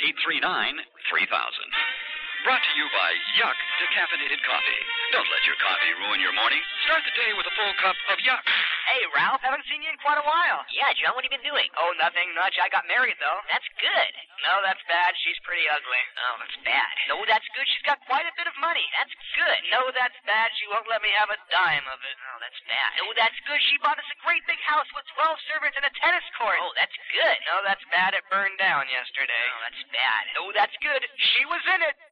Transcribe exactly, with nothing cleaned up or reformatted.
eight three nine, three thousand. Brought to you by Yuck Decaffeinated Coffee. Don't let your coffee ruin your morning. Start the day with a full cup of Yuck. Hey, Ralph, haven't seen you in quite a while. Yeah, John, what have you been doing? Oh, nothing much. I got married, though. That's good. No, that's bad. She's pretty ugly. Oh, that's bad. No, that's good. She's got quite a bit of money. That's good. No, that's bad. She won't let me have a dime of it. Oh, that's bad. No, that's good. She bought us a great big house with twelve servants and a tennis court. Oh, that's good. No, that's bad. It burned down yesterday. Oh, that's bad. No, that's good. She was in it.